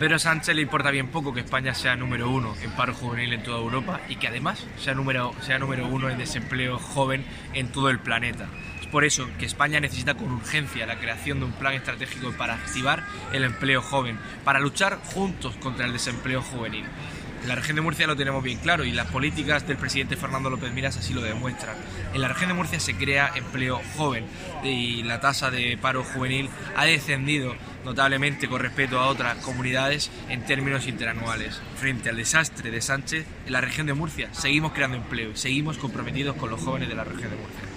Pedro Sánchez le importa bien poco que España sea número uno en paro juvenil en toda Europa y que además sea número uno en desempleo joven en todo el planeta. Es por eso que España necesita con urgencia la creación de un plan estratégico para activar el empleo joven, para luchar juntos contra el desempleo juvenil. En la región de Murcia lo tenemos bien claro y las políticas del presidente Fernando López Miras así lo demuestran. En la región de Murcia se crea empleo joven y la tasa de paro juvenil ha descendido notablemente con respecto a otras comunidades en términos interanuales. Frente al desastre de Sánchez, en la región de Murcia seguimos creando empleo y seguimos comprometidos con los jóvenes de la región de Murcia.